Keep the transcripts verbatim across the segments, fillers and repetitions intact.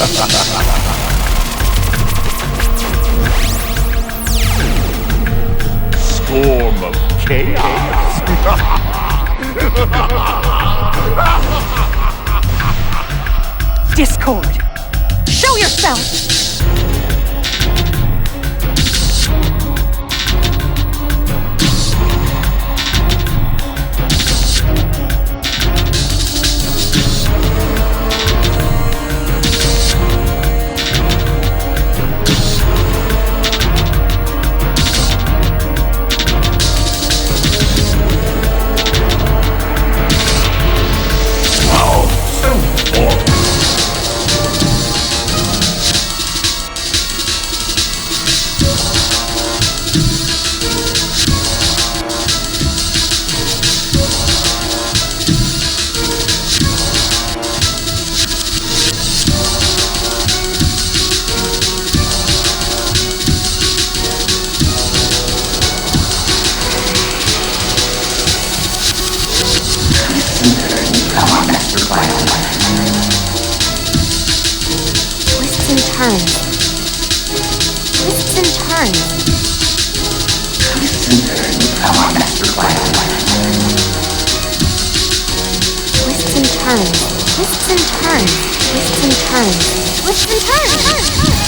Storm of chaos. Discord, show yourself! Twists and turns. Twists and turns. Twists and turns, our master plan. Twists and turns. Twists and turns. Twists and turns. Twists and turns.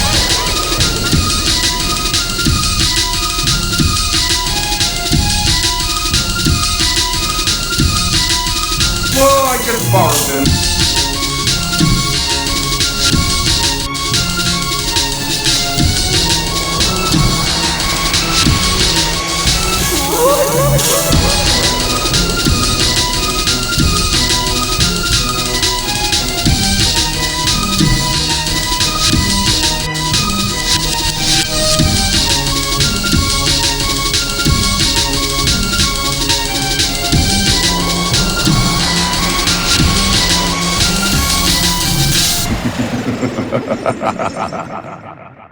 Well, I just borrowed them. Ha ha ha ha ha ha.